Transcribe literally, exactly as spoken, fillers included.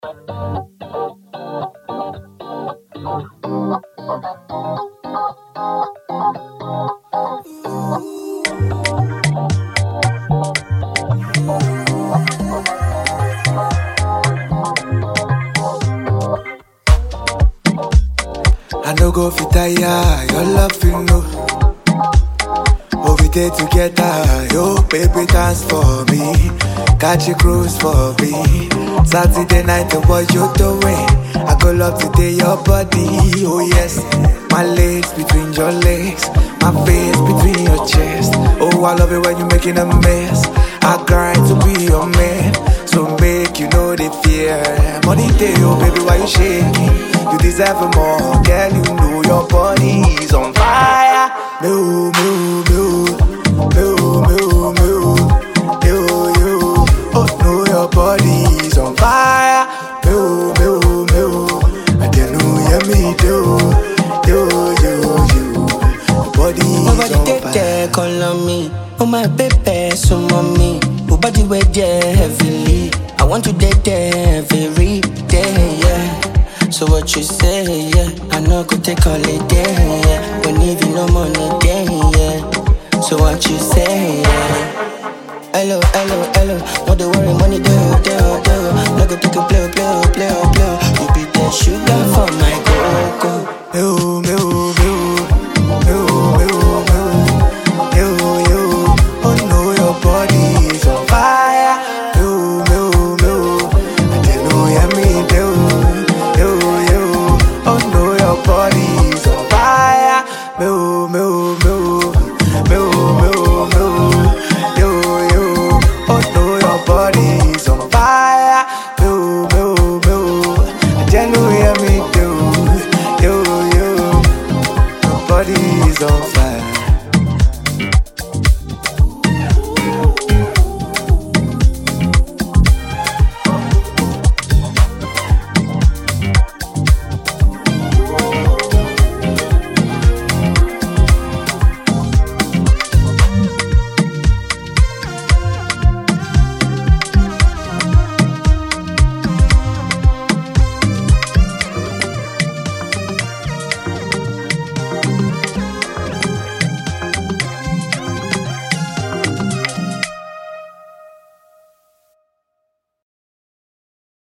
I no go fit tire, your love you know. Oh, we day together, yo, baby dance for me. Catch a cruise for me. Saturday night, what you doing? I go love today your body, oh yes. My legs between your legs, my face between your chest. Oh, I love it when you're making a mess. I grind to be your man, so make you know the fear. Money day, oh baby, why you shaking? You deserve more, girl, you know your body is on fire. Move, move, move, move, move, move, you, you. Oh no, your body is on fire. Move, move, move, I don't know, yeah me do, you, you, you. Your body is Nobody on take fire. that call on me. Oh my baby, so mommy. Nobody wait there heavily. I want to date there every day, yeah. So what you say, yeah? I know go take holiday, yeah. When if you no money, day, yeah. So what you say, yeah? Hello, hello, hello. No they worry, money there.